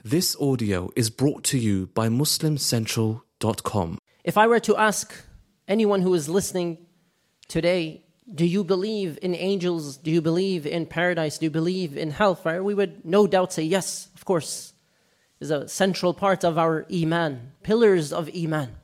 This audio is brought to you by MuslimCentral.com. If I were to ask anyone who is listening today, do you believe in angels? Do you believe in paradise? Do you believe in hellfire? We would no doubt say yes, of course. It's a central part of our iman, pillars of iman.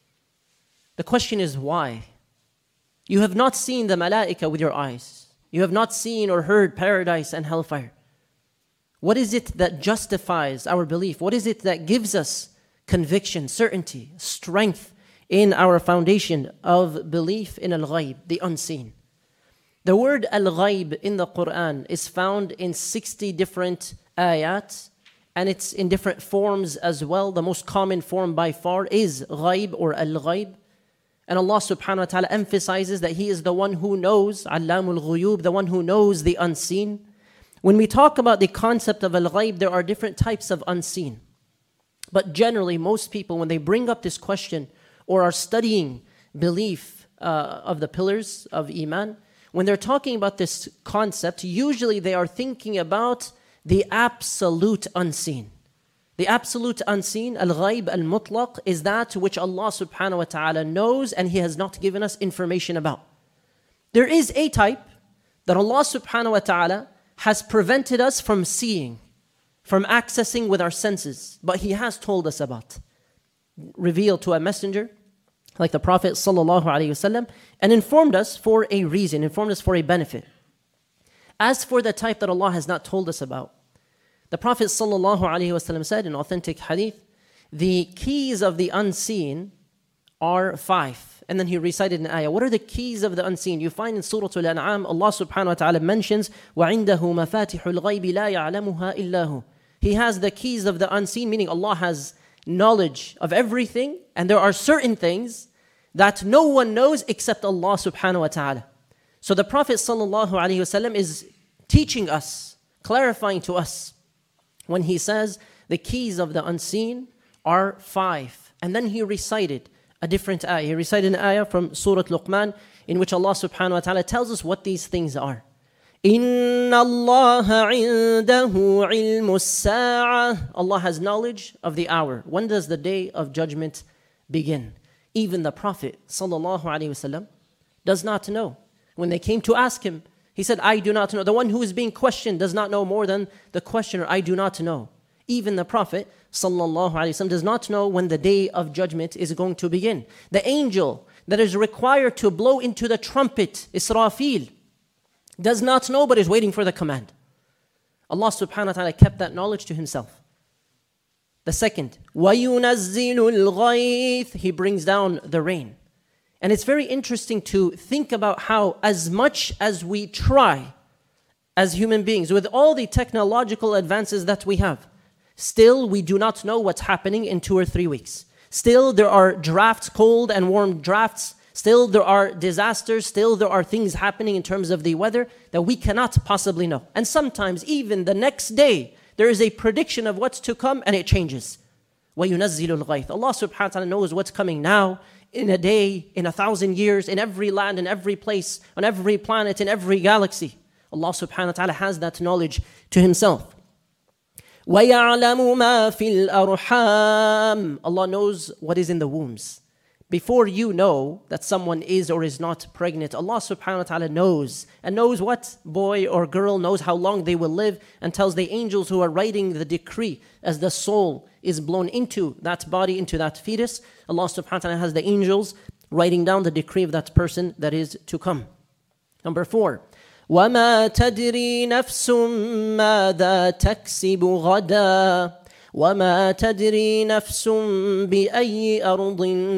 The question is why? You have not seen the malaika with your eyes. You have not seen or heard paradise and hellfire. What is it that justifies our belief? What is it that gives us conviction, certainty, strength in our foundation of belief in al-ghaib, the unseen? The word al-ghaib in the Quran is found in 60 different ayat, and it's in different forms as well. The most common form by far is ghaib or al-ghaib. And Allah subhanahu wa ta'ala emphasizes that He is the one who knows, Allamul Ghuyub, the one who knows the unseen. When we talk about the concept of al-ghaib, there are different types of unseen. But generally, most people, when they bring up this question or are studying belief of the pillars of iman, when they're talking about this concept, usually they are thinking about the absolute unseen. The absolute unseen, al-ghaib al-mutlaq, is that which Allah subhanahu wa ta'ala knows and He has not given us information about. There is a type that Allah subhanahu wa ta'ala has prevented us from seeing, from accessing with our senses, but He has told us about. Revealed to a messenger, like the Prophet sallallahu alaihi wasallam, and informed us for a reason, informed us for a benefit. As for the type that Allah has not told us about, the Prophet sallallahu alaihi wasallam said in authentic hadith, the keys of the unseen are 5. And then he recited an ayah. What are the keys of the unseen? You find in Surah Al-An'am, Allah subhanahu wa ta'ala mentions, وَعِنْدَهُ مَفَاتِحُ الْغَيْبِ لَا يَعْلَمُهَا إِلَّا هُ. He has the keys of the unseen, meaning Allah has knowledge of everything, and there are certain things that no one knows except Allah subhanahu wa ta'ala. So the Prophet sallallahu alaihi wasallam is teaching us, clarifying to us, when he says the keys of the unseen are 5. And then he recited a different ayah. He recited an ayah from Surah Luqman in which Allah subhanahu wa ta'ala tells us what these things are. Inna Allah indahu ilmu as-sa'ah. Allah has knowledge of the hour. When does the day of judgment begin? Even the Prophet sallallahu alaihi wasallam does not know. When they came to ask him, he said, I do not know. The one who is being questioned does not know more than the questioner. I do not know. Even the Prophet sallallahu alaihi wasallam does not know when the day of judgment is going to begin. The angel that is required to blow into the trumpet, Israfil, does not know but is waiting for the command. Allah subhanahu wa ta'ala kept that knowledge to Himself. The second, وَيُنَزِّلُ الْغَيْثِ. He brings down the rain. And it's very interesting to think about how as much as we try as human beings, with all the technological advances that we have, still we do not know what's happening in 2 or 3 weeks. Still there are drafts, cold and warm drafts. Still there are disasters. Still there are things happening in terms of the weather that we cannot possibly know. And sometimes even the next day, there is a prediction of what's to come and it changes. وَيُنَزِّلُ الْغَيْثِ. Allah subhanahu wa ta'ala knows what's coming now, in a day, in 1,000 years, in every land, in every place, on every planet, in every galaxy. Allah subhanahu wa ta'ala has that knowledge to Himself. وَيَعْلَمُ مَا فِي الْأَرْحَامِ. Allah knows what is in the wombs. Before you know that someone is or is not pregnant, Allah subhanahu wa ta'ala knows. And knows what boy or girl, knows how long they will live, and tells the angels who are writing the decree as the soul is blown into that body, into that fetus. Allah subhanahu wa ta'ala has the angels writing down the decree of that person that is to come. Number 4. وَمَا تَدْرِي نَفْسٌ مَاذَا تَكْسِبُ غَدًا وَمَا تَدْرِي نَفْسٌ بِأَيِّ أَرْضٍ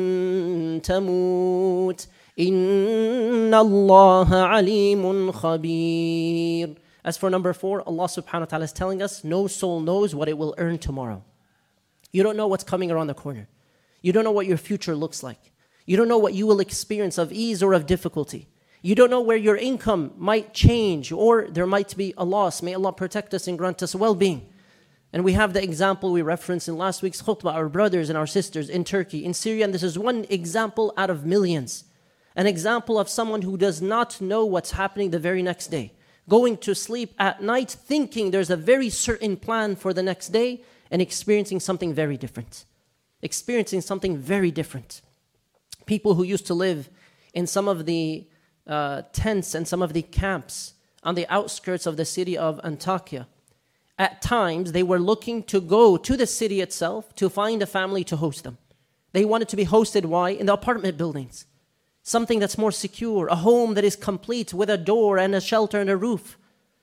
تَمُوتُ إِنَّ اللَّهَ عَلِيمٌ خَبِيرٌ. As for number 4, Allah subhanahu wa ta'ala is telling us, no soul knows what it will earn tomorrow. You don't know what's coming around the corner. You don't know what your future looks like. You don't know what you will experience of ease or of difficulty. You don't know where your income might change or there might be a loss. May Allah protect us and grant us well-being. And we have the example we referenced in last week's khutbah, our brothers and our sisters in Turkey, in Syria, and this is one example out of millions. An example of someone who does not know what's happening the very next day. Going to sleep at night thinking there's a very certain plan for the next day, and experiencing something very different. Experiencing something very different. People who used to live in some of the tents and some of the camps on the outskirts of the city of Antakya, at times they were looking to go to the city itself to find a family to host them. They wanted to be hosted, why? In the apartment buildings. Something that's more secure, a home that is complete with a door and a shelter and a roof.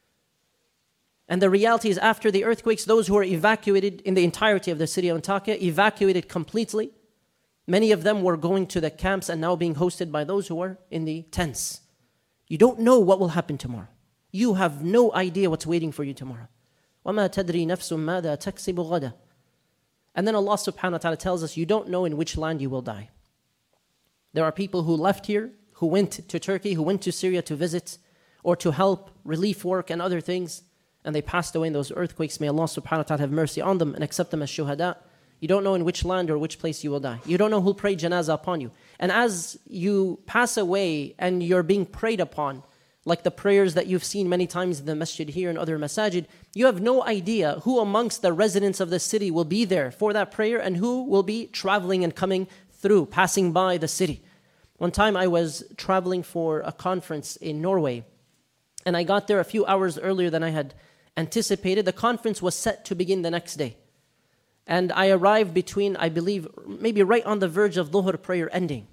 And the reality is, after the earthquakes, those who were evacuated in the entirety of the city of Antakya, evacuated completely. Many of them were going to the camps and now being hosted by those who were in the tents. You don't know what will happen tomorrow. You have no idea what's waiting for you tomorrow. وَمَا تَدْرِي نَفْسٌ مَاذَا تَكْسِبُ غَدًا. And then Allah subhanahu wa ta'ala tells us, you don't know in which land you will die. There are people who left here, who went to Turkey, who went to Syria to visit, or to help relief work and other things, and they passed away in those earthquakes. May Allah subhanahu wa ta'ala have mercy on them and accept them as shuhada. You don't know in which land or which place you will die. You don't know who'll pray janazah upon you. And as you pass away and you're being prayed upon, like the prayers that you've seen many times in the masjid here and other masajid, you have no idea who amongst the residents of the city will be there for that prayer and who will be traveling and coming through, passing by the city. One time I was traveling for a conference in Norway, and I got there a few hours earlier than I had anticipated. The conference was set to begin the next day. And I arrived between, I believe, maybe right on the verge of Dhuhr prayer ending.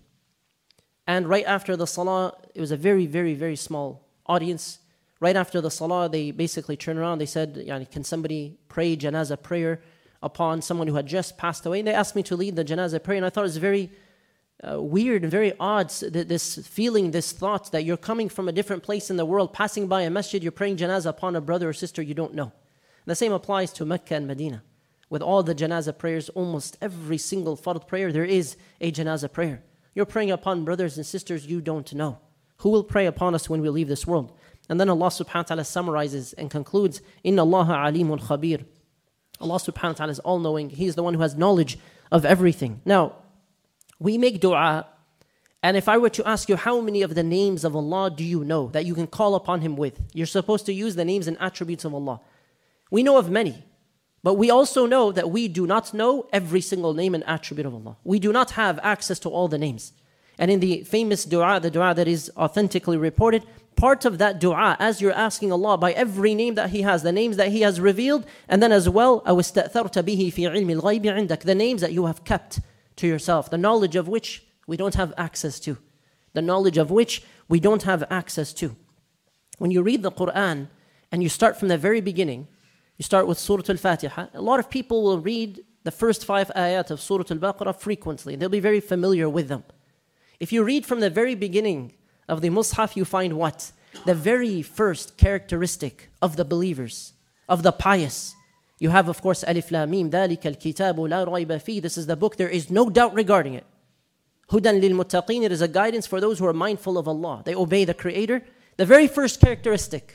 And right after the salah, it was a very, very, very small audience. Right after the salah, they basically turned around. They said, can somebody pray janazah prayer upon someone who had just passed away? And they asked me to lead the janazah prayer. And I thought it was very weird and very odd, this feeling, this thought that you're coming from a different place in the world, passing by a masjid, you're praying janazah upon a brother or sister you don't know. The same applies to Mecca and Medina. With all the janazah prayers, almost every single fard prayer, there is a janazah prayer. You're praying upon brothers and sisters you don't know. Who will pray upon us when we leave this world? And then Allah subhanahu wa ta'ala summarizes and concludes, Inna Allaha alimun khabir. Allah subhanahu wa ta'ala is all-knowing. He is the one who has knowledge of everything. Now, we make dua, and if I were to ask you how many of the names of Allah do you know that you can call upon Him with? You're supposed to use the names and attributes of Allah. We know of many. But we also know that we do not know every single name and attribute of Allah. We do not have access to all the names. And in the famous dua, the dua that is authentically reported, part of that dua, as you're asking Allah by every name that He has, the names that He has revealed, and then as well, أَوْ اسْتَأْثَرْتَ بِهِ فِي عِلْمِ الْغَيْبِ عِنْدَكَ, the names that you have kept to yourself, the knowledge of which we don't have access to. The knowledge of which we don't have access to. When you read the Quran, and you start from the very beginning, you start with Surah Al-Fatiha. A lot of people will read the first 5 ayat of Surah Al-Baqarah frequently. They'll be very familiar with them. If you read from the very beginning of the Mus'haf, you find what? The very first characteristic of the believers, of the pious. You have, of course, Alif Lam Mim, ذَلِكَ الْكِتَابُ لَا رَيْبَ فِيهِ. This is the book, there is no doubt regarding it. هُدًى لِلْمُتَّقِينَ. It is a guidance for those who are mindful of Allah. They obey the Creator. The very first characteristic.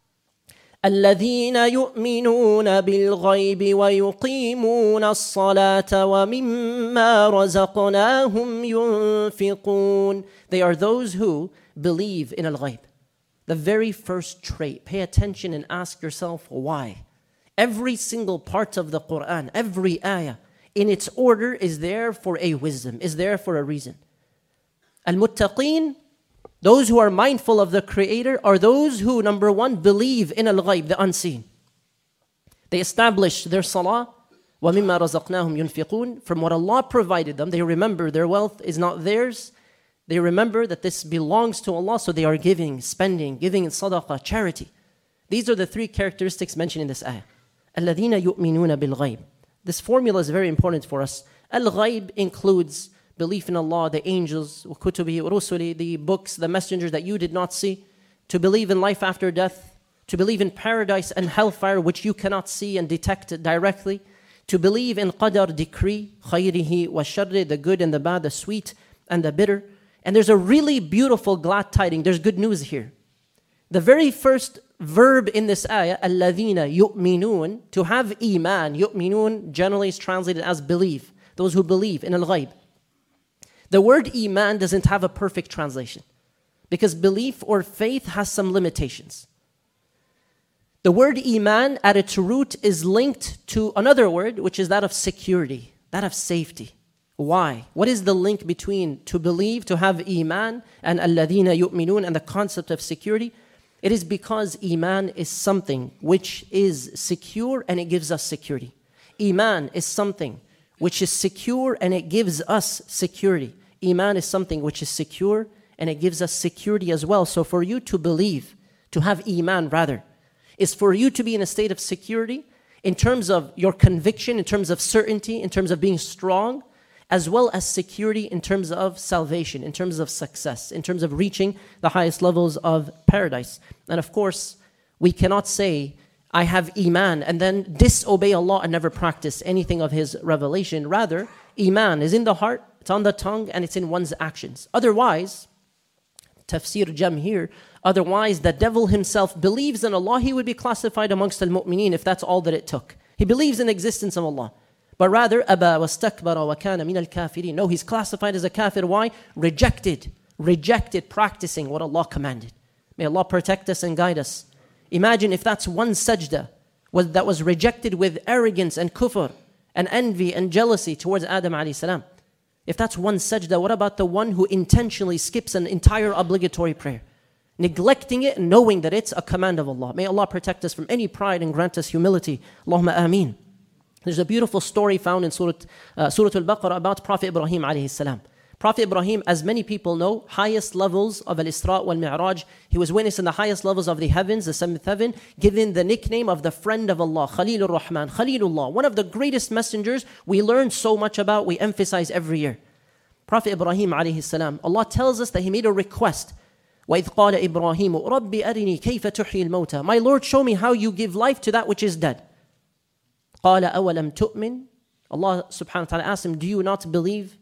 الذين يؤمنون بالغيب ويقيمون الصلاة ومما رزقناهم ينفقون. They are those who believe in al-ghayb. The very first trait. Pay attention and ask yourself why. Every single part of the Quran, every ayah, in its order is there for a wisdom, is there for a reason. Al-muttaqeen, those who are mindful of the Creator, are those who, number one, believe in al-ghayb, the unseen. They establish their salah, وَمِمَّا رَزَقْنَاهُمْ يُنْفِقُونَ. From what Allah provided them, they remember their wealth is not theirs. They remember that this belongs to Allah, so they are giving, spending, giving in sadaqah, charity. These are the 3 characteristics mentioned in this ayah. الَّذِينَ يُؤْمِنُونَ بِالْغَيْبِ. This formula is very important for us. Al-ghayb includes belief in Allah, the angels, kutubi, rusuli, the books, the messengers that you did not see, to believe in life after death, to believe in paradise and hellfire, which you cannot see and detect directly, to believe in qadar, decree, khayrihi wa sharri, the good and the bad, the sweet and the bitter. And there's a really beautiful glad tiding. There's good news here. The very first verb in this ayah, الَّذِينَ يُؤْمِنُونَ, to have iman, yu'minun generally is translated as believe, those who believe in al-ghayb. The word iman doesn't have a perfect translation because belief or faith has some limitations. The word iman at its root is linked to another word, which is that of security, that of safety. Why? What is the link between to believe, to have iman, and alladhina yu'minun, and the concept of security? It is because iman is something which is secure and it gives us security. Iman is something which is secure and it gives us security. Iman is something which is secure and it gives us security as well. So for you to believe, to have iman rather, is for you to be in a state of security in terms of your conviction, in terms of certainty, in terms of being strong, as well as security in terms of salvation, in terms of success, in terms of reaching the highest levels of paradise. And of course, we cannot say, I have iman, and then disobey Allah and never practice anything of His revelation. Rather, iman is in the heart, it's on the tongue, and it's in one's actions. Otherwise, tafsir jam here, otherwise the devil himself believes in Allah, he would be classified amongst al-mu'mineen if that's all that it took. He believes in the existence of Allah. But rather, أَبَى وَاسْتَكْبَرَ وَكَانَ مِنَ الْكَافِرِينَ. No, he's classified as a kafir. Why? Rejected practicing what Allah commanded. May Allah protect us and guide us. Imagine if that's one sajda that was rejected with arrogance and kufr and envy and jealousy towards Adam alayhi salam. If that's one sajda, what about the one who intentionally skips an entire obligatory prayer, neglecting it and knowing that it's a command of Allah? May Allah protect us from any pride and grant us humility. Allahumma ameen. There's a beautiful story found in Surah Al-Baqarah about Prophet Ibrahim alayhi salam. Prophet Ibrahim, as many people know, highest levels of Al-Isra wal-Mi'raj. He was witness in the highest levels of the heavens, the seventh heaven, given the nickname of the friend of Allah, Khalilur Rahman, Khalilullah, one of the greatest messengers we learn so much about, we emphasize every year. Prophet Ibrahim alayhi salam, Allah tells us that he made a request. وَإِذْ قَالَ إِبْرَاهِيمُ رَبِّ أَرِنِي كَيْفَ تُحْيِي الْمَوْتَى. My Lord, show me how you give life to that which is dead. قَالَ أَوَلَمْ تُؤْمِنْ. Allah subhanahu wa ta'ala asked him, do you not believe?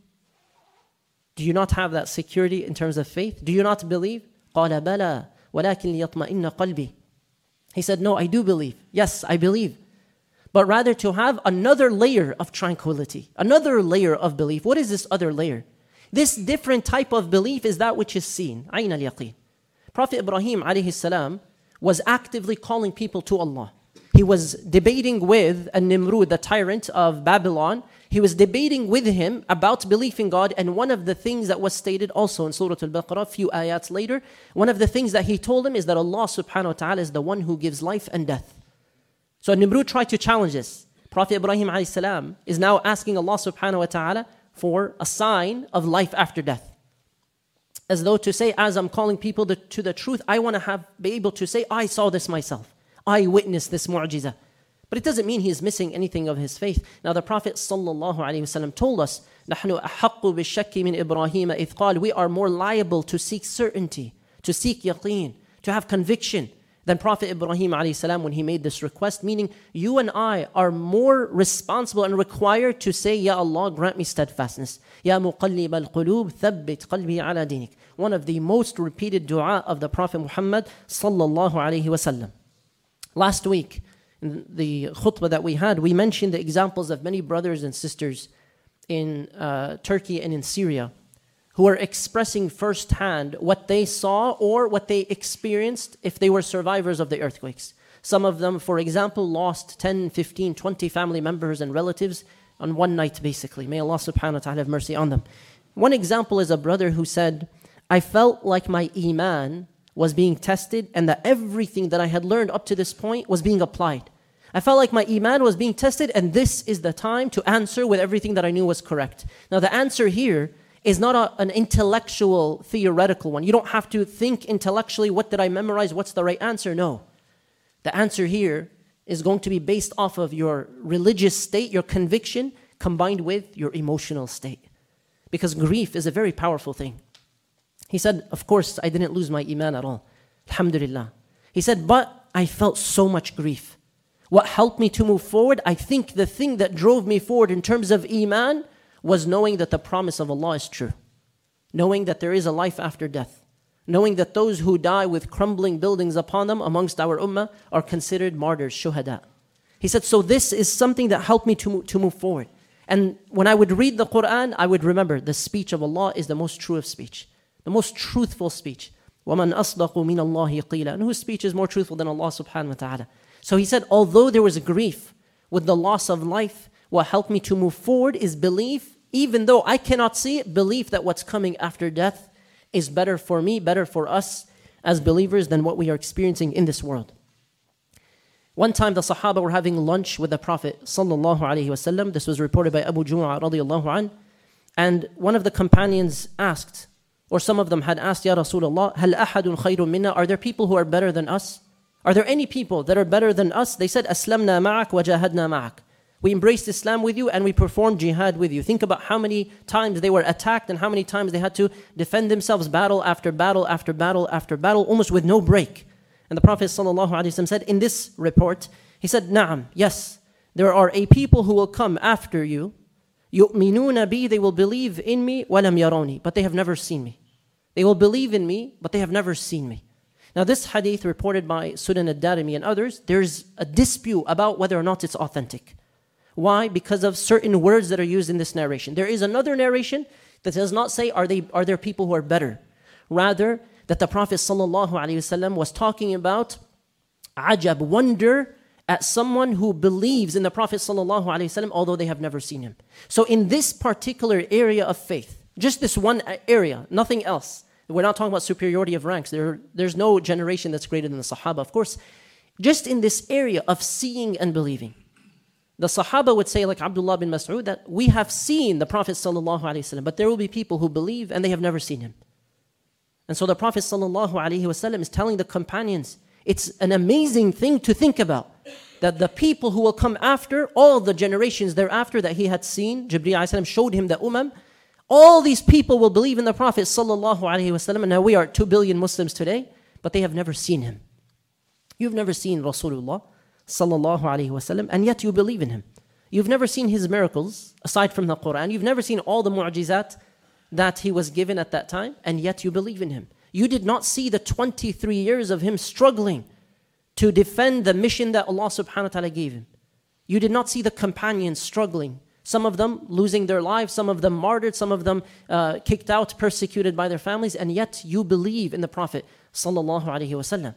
Do you not have that security in terms of faith? Do you not believe? قَالَ بَلَى وَلَكِنْ لِيَطْمَئِنَّ قَلْبِي. He said, no, I do believe. Yes, I believe. But rather to have another layer of tranquility, another layer of belief. What is this other layer? This different type of belief is that which is seen. عَيْنَ الْيَقِينَ. Prophet Ibrahim alayhi salam was actively calling people to Allah. He was debating with Nimrud, the tyrant of Babylon. He was debating with him about belief in God, and one of the things that was stated also in Surah Al-Baqarah, a few ayats later, one of the things that he told him is that Allah subhanahu wa ta'ala is the one who gives life and death. So Nimrud tried to challenge this. Prophet Ibrahim alayhi salam is now asking Allah subhanahu wa ta'ala for a sign of life after death. As though to say, as I'm calling people to the truth, I want to be able to say, I saw this myself. I witnessed this mu'jiza. But it doesn't mean he is missing anything of his faith. Now the Prophet ﷺ told us, نَحْنُ أَحَقُّ بِالشَّكِّ مِنْ إِبْرَاهِيمَ إِذْ قَالَ. We are more liable to seek certainty, to seek yaqeen, to have conviction than Prophet Ibrahim ﷺ when he made this request. Meaning, you and I are more responsible and required to say, Ya Allah, grant me steadfastness. Ya muqallib al-qulub, thabbit qalbi ala dinik. One of the most repeated dua of the Prophet Muhammad sallallahu alayhi wa sallam. Last week, in the khutbah that we had, we mentioned the examples of many brothers and sisters in Turkey and in Syria who are expressing firsthand what they saw or what they experienced if they were survivors of the earthquakes. Some of them, for example, lost 10, 15, 20 family members and relatives on one night, basically. May Allah subhanahu wa ta'ala have mercy on them. One example is a brother who said, I felt like my iman was being tested and that everything that I had learned up to this point was being applied. I felt like my iman was being tested and this is the time to answer with everything that I knew was correct. Now the answer here is not an intellectual, theoretical one. You don't have to think intellectually, what did I memorize, what's the right answer? No. The answer here is going to be based off of your religious state, your conviction, combined with your emotional state. Because grief is a very powerful thing. He said, of course, I didn't lose my iman at all. Alhamdulillah. He said, but I felt so much grief. What helped me to move forward, I think the thing that drove me forward in terms of iman was knowing that the promise of Allah is true. Knowing that there is a life after death. Knowing that those who die with crumbling buildings upon them amongst our ummah are considered martyrs, shuhada. He said, so this is something that helped me to move forward. And when I would read the Quran, I would remember the speech of Allah is the most true of speech. The most truthful speech. وَمَنْ أَصْدَقُ مِنَ اللَّهِ قِيلًا. And whose speech is more truthful than Allah subhanahu wa ta'ala? So he said, although there was grief with the loss of life, what helped me to move forward is belief, even though I cannot see it, belief that what's coming after death is better for me, better for us as believers than what we are experiencing in this world. One time the Sahaba were having lunch with the Prophet sallallahu alaihi wasallam. This was reported by Abu Jumu'ah radiyallahu anh. And one of the companions asked, or some of them had asked, Ya Rasulullah, هل أحد خير منا? Are there people who are better than us? Are there any people that are better than us? They said, أسلمنا معك وجاهدنا معك. We embraced Islam with you and we performed jihad with you. Think about how many times they were attacked and how many times they had to defend themselves battle after battle after battle after battle, almost with no break. And the Prophet ﷺ said in this report, he said, Na'am, yes, there are a people who will come after you. يُؤْمِنُونَ بِي, they will believe in me, وَلَمْ يَرَوْنِي, but they have never seen me. They will believe in me, but they have never seen me. Now this hadith reported by Sunan al-Darimi and others, there's a dispute about whether or not it's authentic. Why? Because of certain words that are used in this narration. There is another narration that does not say, are there people who are better? Rather, that the Prophet ﷺ was talking about ajab, wonder at someone who believes in the Prophet ﷺ, although they have never seen him. So in this particular area of faith, just this one area, nothing else. We're not talking about superiority of ranks. There's no generation that's greater than the Sahaba, of course. Just in this area of seeing and believing. The Sahaba would say, like Abdullah bin Mas'ud, that we have seen the Prophet ﷺ, but there will be people who believe and they have never seen him. And so the Prophet ﷺ is telling the companions, it's an amazing thing to think about, that the people who will come after, all the generations thereafter that he had seen, Jibreel ﷺ showed him the all these people will believe in the Prophet ﷺ, and now we are 2 billion Muslims today, but they have never seen him. You've never seen Rasulullah sallallahu alaihi wasallam, and yet you believe in him. You've never seen his miracles, aside from the Quran. You've never seen all the mu'jizat that he was given at that time, and yet you believe in him. You did not see the 23 years of him struggling to defend the mission that Allah subhanahu wa ta'ala gave him. You did not see the companions struggling, some of them losing their lives, some of them martyred, some of them kicked out, persecuted by their families, and yet you believe in the Prophet sallallahu alaihi wasallam.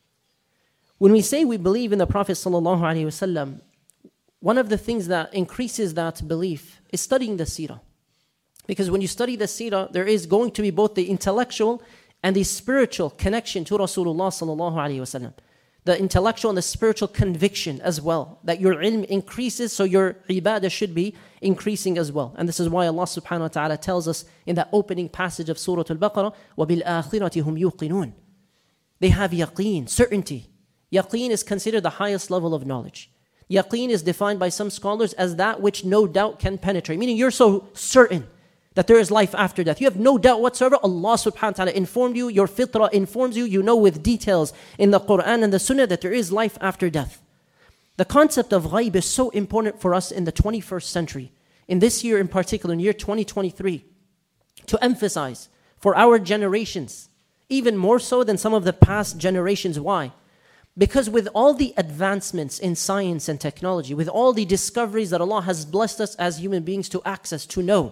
When we say we believe in the Prophet sallallahu alaihi wasallam, one of the things that increases that belief is studying the seerah. Because when you study the seerah, there is going to be both the intellectual and the spiritual connection to Rasulullah sallallahu alaihi wasallam. The intellectual and the spiritual conviction as well, that your ilm increases, so your ibadah should be increasing as well. And this is why Allah subhanahu wa ta'ala tells us in that opening passage of Surah Al-Baqarah, وَبِالْآخِرَةِ هُمْ يُوقِنُونَ. They have yaqeen, certainty. Yaqeen is considered the highest level of knowledge. Yaqeen is defined by some scholars as that which no doubt can penetrate, meaning you're so certain that there is life after death. You have no doubt whatsoever. Allah subhanahu wa ta'ala informed you, your fitrah informs you, you know with details in the Quran and the Sunnah that there is life after death. The concept of ghaib is so important for us in the 21st century, in this year in particular, in year 2023, to emphasize for our generations, even more so than some of the past generations. Why? Because with all the advancements in science and technology, with all the discoveries that Allah has blessed us as human beings to access, to know,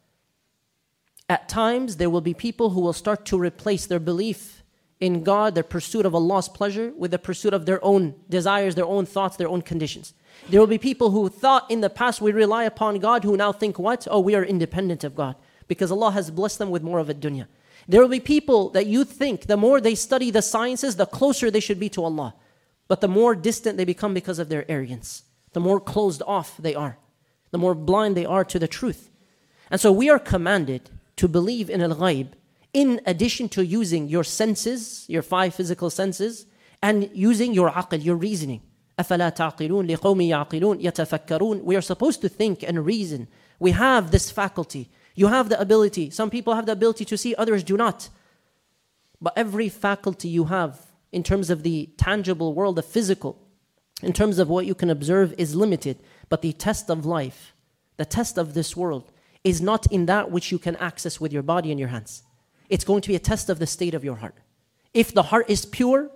at times there will be people who will start to replace their belief in God, their pursuit of Allah's pleasure, with the pursuit of their own desires, their own thoughts, their own conditions. There will be people who thought in the past we rely upon God, who now think what? Oh, we are independent of God, because Allah has blessed them with more of a dunya. There will be people that you think the more they study the sciences, the closer they should be to Allah. But the more distant they become because of their arrogance. The more closed off they are. The more blind they are to the truth. And so we are commanded to believe in al-ghaib, in addition to using your senses, your 5 physical senses, and using your aql, your reasoning. أَفَلَا تَعْقِلُونَ لِقَوْمِ يَعْقِلُونَ يَتَفَكَّرُونَ. We are supposed to think and reason. We have this faculty. You have the ability. Some people have the ability to see, others do not. But every faculty you have in terms of the tangible world, the physical, in terms of what you can observe is limited. But the test of life, the test of this world, is not in that which you can access with your body and your hands. It's going to be a test of the state of your heart. If the heart is pure,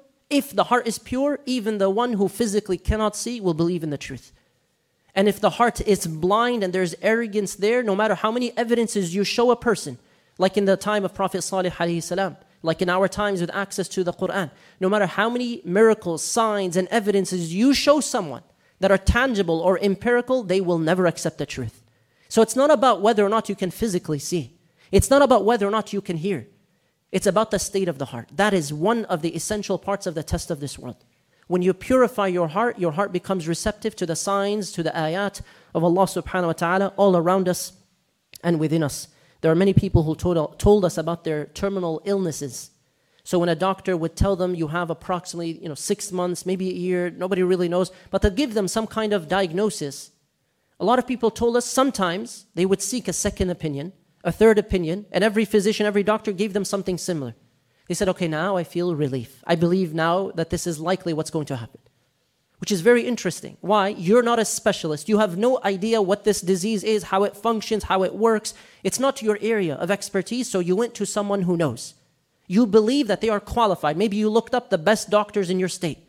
even the one who physically cannot see will believe in the truth. And if the heart is blind and there's arrogance there, no matter how many evidences you show a person, like in the time of Prophet Salih alayhi salam, like in our times with access to the Quran, no matter how many miracles, signs, and evidences you show someone that are tangible or empirical, they will never accept the truth. So it's not about whether or not you can physically see. It's not about whether or not you can hear. It's about the state of the heart. That is one of the essential parts of the test of this world. When you purify your heart becomes receptive to the signs, to the ayat of Allah subhanahu wa ta'ala all around us and within us. There are many people who told us about their terminal illnesses. So when a doctor would tell them you have approximately 6 months, maybe a year, nobody really knows, but to give them some kind of diagnosis, a lot of people told us sometimes they would seek a second opinion, a third opinion, and every physician, every doctor gave them something similar. They said, okay, now I feel relief. I believe now that this is likely what's going to happen. Which is very interesting. Why? You're not a specialist. You have no idea what this disease is, how it functions, how it works. It's not your area of expertise, so you went to someone who knows. You believe that they are qualified. Maybe you looked up the best doctors in your state.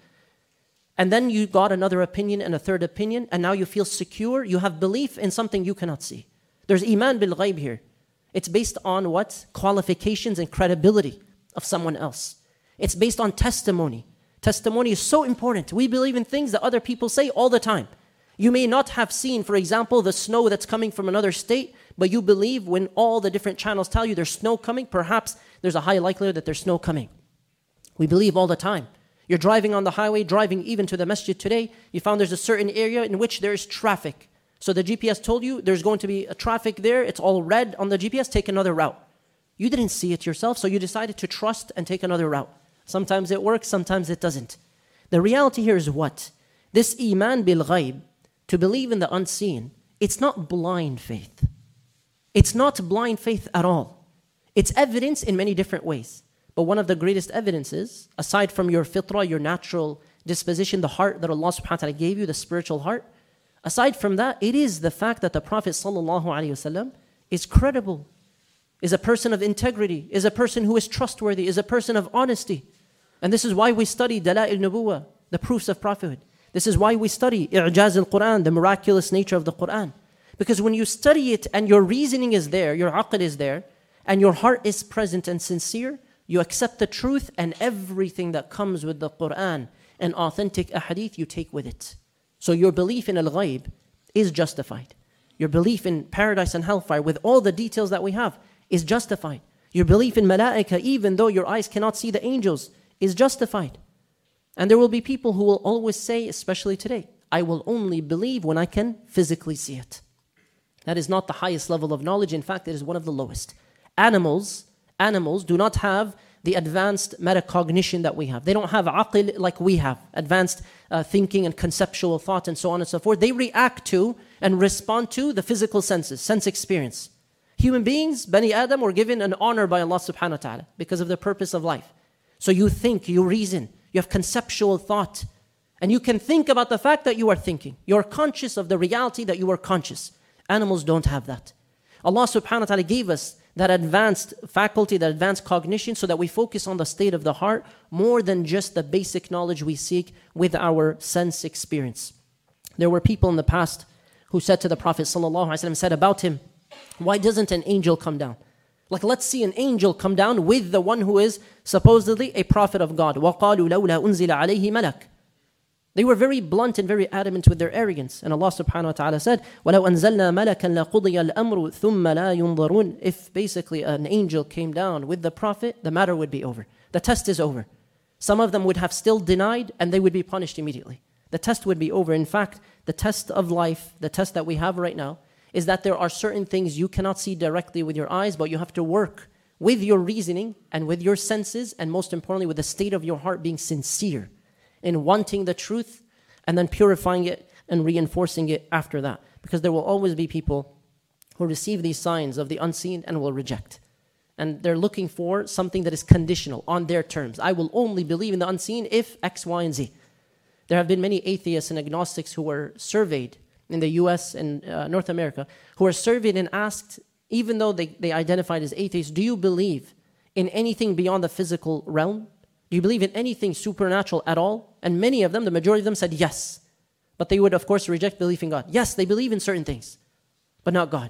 And then you got another opinion and a third opinion, and now you feel secure. You have belief in something you cannot see. There's iman bil ghaib here. It's based on what? Qualifications and credibility of someone else. It's based on testimony. Testimony is so important. We believe in things that other people say all the time. You may not have seen, for example, the snow that's coming from another state, but you believe when all the different channels tell you there's snow coming, perhaps there's a high likelihood that there's snow coming. We believe all the time. You're driving on the highway, driving even to the masjid today, you found there's a certain area in which there's traffic. So the GPS told you there's going to be a traffic there, it's all red on the GPS, take another route. You didn't see it yourself, so you decided to trust and take another route. Sometimes it works, sometimes it doesn't. The reality here is what? This iman bil ghaib, to believe in the unseen, it's not blind faith. It's not blind faith at all. It's evidence in many different ways. But one of the greatest evidences, aside from your fitrah, your natural disposition, the heart that Allah subhanahu wa ta'ala gave you, the spiritual heart, aside from that, it is the fact that the Prophet sallallahu alaihi wasallam is credible, is a person of integrity, is a person who is trustworthy, is a person of honesty. And this is why we study Dala'il Nubuwah, the proofs of prophethood. This is why we study I'jaz al-Quran, the miraculous nature of the Quran. Because when you study it and your reasoning is there, your aql is there, and your heart is present and sincere, you accept the truth and everything that comes with the Quran and authentic ahadith you take with it. So your belief in al-ghaib is justified. Your belief in paradise and hellfire with all the details that we have is justified. Your belief in malaika, even though your eyes cannot see the angels, is justified. And there will be people who will always say, especially today, I will only believe when I can physically see it. That is not the highest level of knowledge. In fact, it is one of the lowest. Animals do not have the advanced metacognition that we have. They don't have aql like we have, advanced thinking and conceptual thought and so on and so forth. They react to and respond to the physical senses, sense experience. Human beings, Bani Adam, were given an honor by Allah subhanahu wa ta'ala because of the purpose of life. So you think, you reason, you have conceptual thought, and you can think about the fact that you are thinking. You're conscious of the reality that you are conscious. Animals don't have that. Allah subhanahu wa ta'ala gave us that advanced faculty, that advanced cognition, so that we focus on the state of the heart more than just the basic knowledge we seek with our sense experience. There were people in the past who said to the Prophet ﷺ, said about him, why doesn't an angel come down? Like, let's see an angel come down with the one who is supposedly a prophet of God. وَقَالُوا لَوْلَا أُنزِلَ عَلَيْهِ مَلَكٌ. They were very blunt and very adamant with their arrogance. And Allah subhanahu wa ta'ala said, وَلَوْ أَنزَلْنَا مَلَكًا لَقُضِيَ الْأَمْرُ ثُمَّ لَا يُنظَرُونَ. If basically an angel came down with the prophet, the matter would be over. The test is over. Some of them would have still denied and they would be punished immediately. The test would be over. In fact, the test of life, the test that we have right now, is that there are certain things you cannot see directly with your eyes, but you have to work with your reasoning and with your senses, and most importantly, with the state of your heart being sincere in wanting the truth and then purifying it and reinforcing it after that. Because there will always be people who receive these signs of the unseen and will reject. And they're looking for something that is conditional on their terms. I will only believe in the unseen if X, Y, and Z. There have been many atheists and agnostics who were surveyed in the US and North America, who are surveyed and asked, even though they identified as atheists, do you believe in anything beyond the physical realm? Do you believe in anything supernatural at all? And many of them, the majority of them said yes. But they would, of course, reject belief in God. Yes, they believe in certain things, but not God.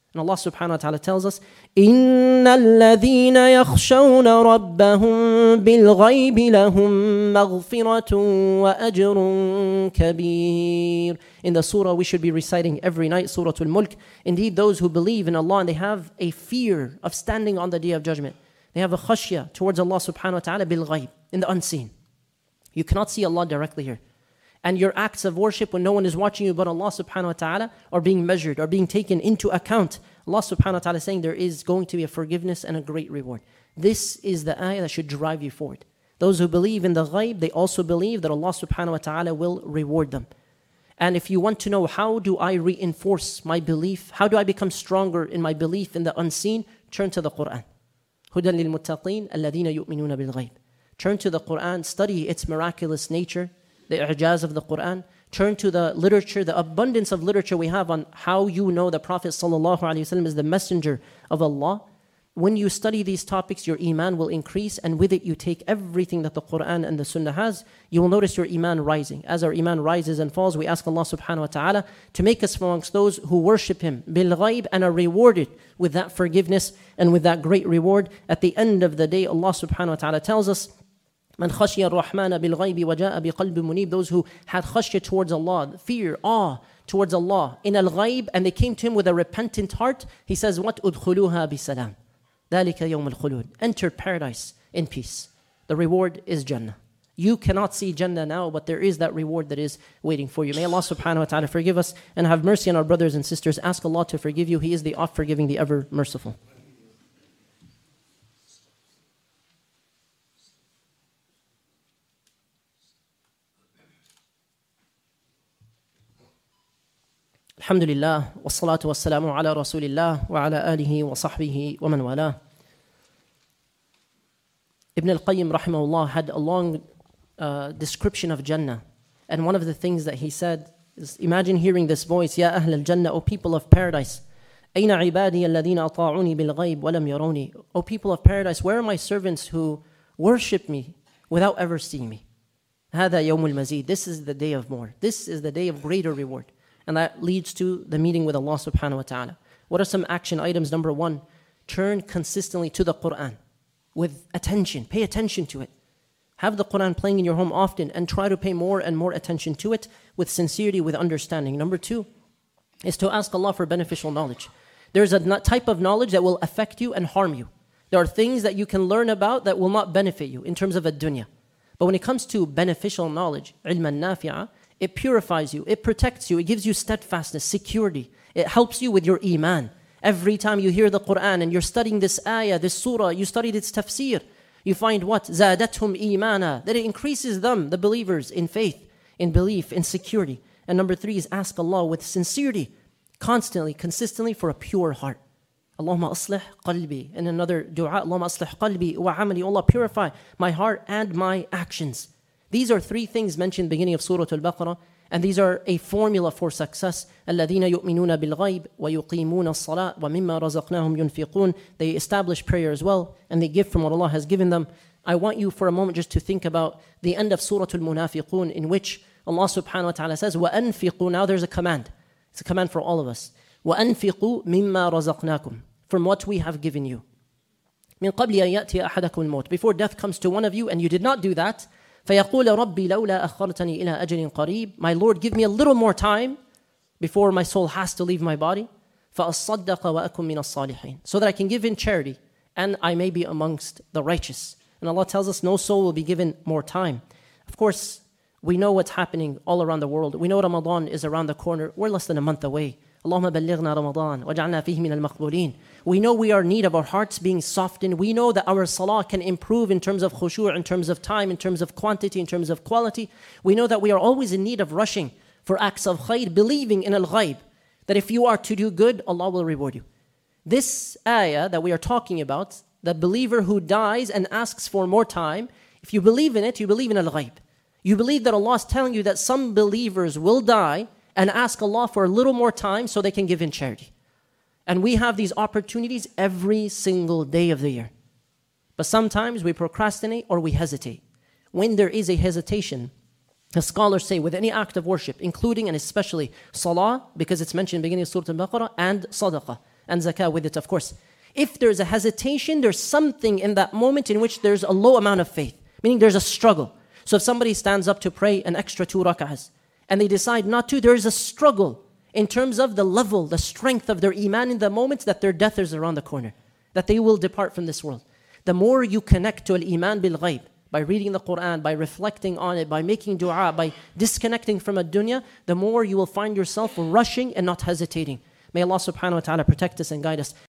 And Allah subhanahu wa ta'ala tells us, إِنَّ الَّذِينَ يَخْشَوْنَ رَبَّهُم بِالْغَيْبِ لَهُم مَغْفِرَةٌ وَأَجْرٌ كَبِيرٌ. In the surah we should be reciting every night, Surah Al-Mulk. Indeed, those who believe in Allah and they have a fear of standing on the Day of Judgment. They have a khashya towards Allah subhanahu wa ta'ala bil-ghayb, in the unseen. You cannot see Allah directly here. And your acts of worship when no one is watching you but Allah subhanahu wa ta'ala are being measured, are being taken into account. Allah subhanahu wa ta'ala is saying there is going to be a forgiveness and a great reward. This is the ayah that should drive you forward. Those who believe in the ghaib, they also believe that Allah subhanahu wa ta'ala will reward them. And if you want to know how do I reinforce my belief, how do I become stronger in my belief in the unseen, turn to the Quran. هُدًى لِلْمُتَّقِينَ الَّذِينَ يُؤْمِنُونَ بِالْغَيْبِ. Turn to the Quran, study its miraculous nature, the i'jaz of the Quran. Turn to the literature, the abundance of literature we have on how you know the Prophet ﷺ is the messenger of Allah. When you study these topics, your iman will increase, and with it you take everything that the Quran and the Sunnah has. You will notice your iman rising. As our iman rises and falls, we ask Allah subhanahu wa ta'ala to make us amongst those who worship Him bil ghaib and are rewarded with that forgiveness and with that great reward. At the end of the day, Allah subhanahu wa ta'ala tells us, Man khashya ar-Rahmana bil-ghaybi wa ja'a bi-qalbin munib. Those who had khashya towards Allah, fear, awe towards Allah in al-ghayb, and they came to Him with a repentant heart. He says, what udkhuluha bi-salam. ذَلِكَ يَوْمُ الْخُلُودِ. Enter paradise in peace. The reward is Jannah. You cannot see Jannah now, but there is that reward that is waiting for you. May Allah subhanahu wa ta'ala forgive us and have mercy on our brothers and sisters. Ask Allah to forgive you. He is the oft-forgiving, the ever-merciful. Alhamdulillah, wassalatu wassalamu ala rasulillah wa ala alihi wa sahbihi wa man wala. Ibn al-Qayyim rahimahullah had a long description of Jannah. And one of the things that he said is, imagine hearing this voice, Ya Ahl al-Jannah, O people of paradise. Ayna ibadi alladhina ata'uni bil-ghayb wa lam yaruni. O people of paradise, where are my servants who worship me without ever seeing me? Hada yawmul mazid. This is the day of more. This is the day of greater reward. And that leads to the meeting with Allah subhanahu wa ta'ala. What are some action items? Number one, turn consistently to the Quran with attention. Pay attention to it. Have the Quran playing in your home often and try to pay more and more attention to it with sincerity, with understanding. Number two is to ask Allah for beneficial knowledge. There's a type of knowledge that will affect you and harm you. There are things that you can learn about that will not benefit you in terms of ad-dunya. But when it comes to beneficial knowledge, ilman nafi'a, it purifies you, it protects you, it gives you steadfastness, security. It helps you with your iman. Every time you hear the Quran and you're studying this ayah, this surah, you studied its tafsir, you find what? زَادَتْهُمْ إِيمَانًا. That it increases them, the believers, in faith, in belief, in security. And number three is ask Allah with sincerity, constantly, consistently, for a pure heart. Allahumma aslih qalbi. In another dua, Allahumma aslih qalbi wa amali. Allah, purify my heart and my actions. These are three things mentioned in the beginning of Surah Al-Baqarah, and these are a formula for success. الَّذِينَ يُؤْمِنُونَ بِالْغَيْبِ وَيُقِيمُونَ الصَّلَاةَ وَمِمَّا رَزَقْنَاهُمْ يُنْفِقُونَ. They establish prayer as well, and they give from what Allah has given them. I want you for a moment just to think about the end of Surah Al-Munafiqun, in which Allah subhanahu wa ta'ala says, وَأَنْفِقُوا. Now there's a command. It's a command for all of us. وَأَنْفِقُوا مِمَّا رَزَقْنَاكُمْ. From what we have given you. مِنْ قَبْلِ أَن يَأْتِيَ أَحَدَكُمُ الْمَوْتِ. Before death comes to one of you and you did not do that, فَيَقُولَ رَبِّي لَوْلَا أَخَّرْتَنِي إِلَىٰ أَجَلٍ قَرِيبٍ. My Lord, give me a little more time before my soul has to leave my body. فَأَصَّدَّقَ وَأَكُمْ مِنَ الصَّالِحِينَ. So that I can give in charity and I may be amongst the righteous. And Allah tells us no soul will be given more time. Of course, we know what's happening all around the world. We know Ramadan is around the corner. We're less than a month away. Allahumma ballighna Ramadan waj'alna fihi min al-maqbulin. We know we are in need of our hearts being softened. We know that our salah can improve in terms of khushu', in terms of time, in terms of quantity, in terms of quality. We know that we are always in need of rushing for acts of khair, believing in al-ghayb, that if you are to do good, Allah will reward you. This ayah that we are talking about, the believer who dies and asks for more time, if you believe in it, you believe in al-ghayb. You believe that Allah is telling you that some believers will die and ask Allah for a little more time so they can give in charity. And we have these opportunities every single day of the year. But sometimes we procrastinate or we hesitate. When there is a hesitation, the scholars say with any act of worship, including and especially salah, because it's mentioned in the beginning of Surah Al-Baqarah, and sadaqah. and zakah with it, of course. If there's a hesitation, there's something in that moment in which there's a low amount of faith, meaning there's a struggle. So if somebody stands up to pray an extra 2 rak'ahs and they decide not to, there is a struggle in terms of the level, the strength of their iman in the moment that their death is around the corner, that they will depart from this world. The more you connect to al-iman bil-ghayb, by reading the Quran, by reflecting on it, by making dua, by disconnecting from ad-dunya, the more you will find yourself rushing and not hesitating. May Allah subhanahu wa ta'ala protect us and guide us.